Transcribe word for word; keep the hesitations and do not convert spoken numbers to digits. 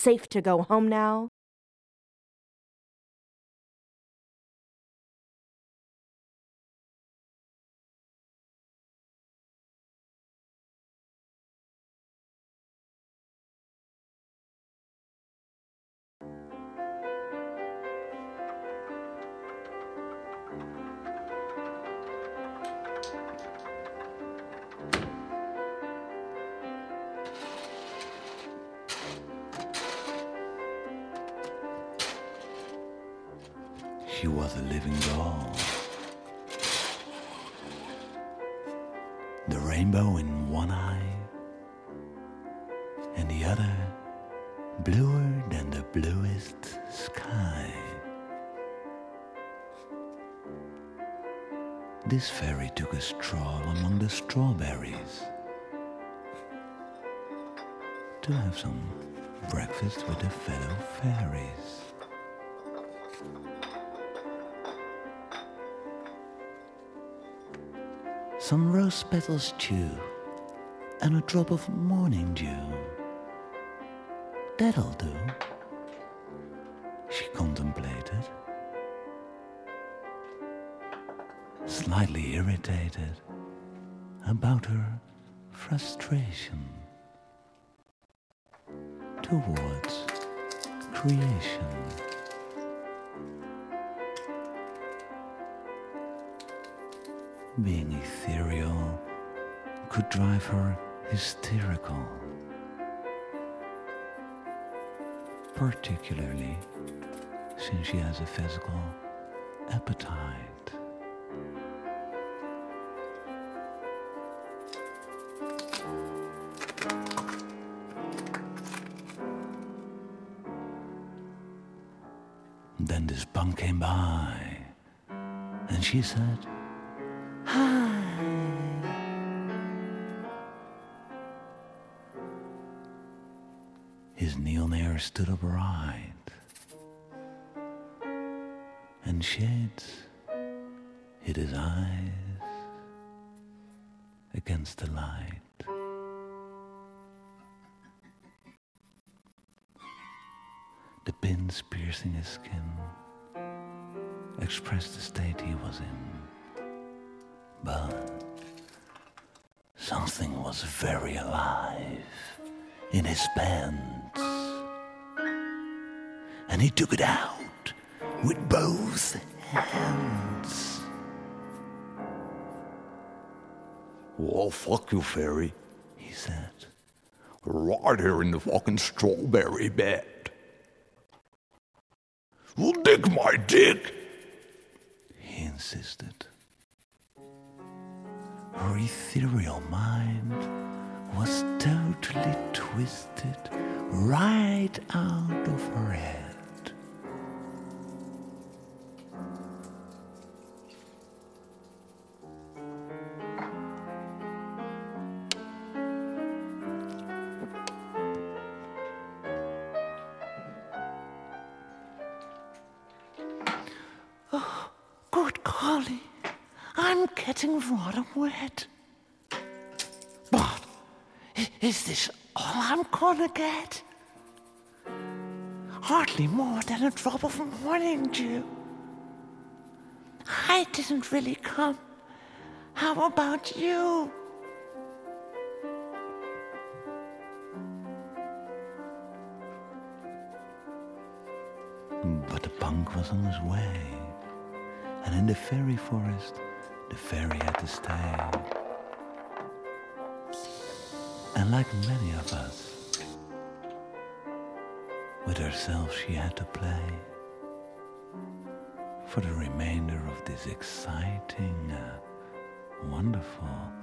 safe to go home now? She was a living doll. The rainbow in one eye, and the other bluer than the bluest sky. This fairy took a stroll among the strawberries to have some breakfast with the fellow fairies. Some rose petals too, and a drop of morning dew. That'll do, she contemplated, slightly irritated about her frustration towards creation. Being ethereal could drive her hysterical, particularly since she has a physical appetite. Then this punk came by, and she said, "Hi." His Neilnair stood upright, and shades hid his eyes against the light. The pins piercing his skin expressed the state he was in. But something was very alive in his pants, and he took it out with both hands. Well, fuck you, fairy, he said. Right here in the fucking strawberry bed. Well, dig my dick, he insisted. Her ethereal mind was totally twisted right out of her head. Oh, good golly, I'm getting rather wet. But is this all I'm gonna get? Hardly more than a drop of morning dew. I didn't really come. How about you? But the punk was on his way, and in the fairy forest, the fairy had to stay. And like many of us, with herself she had to play for the remainder of this exciting, uh, wonderful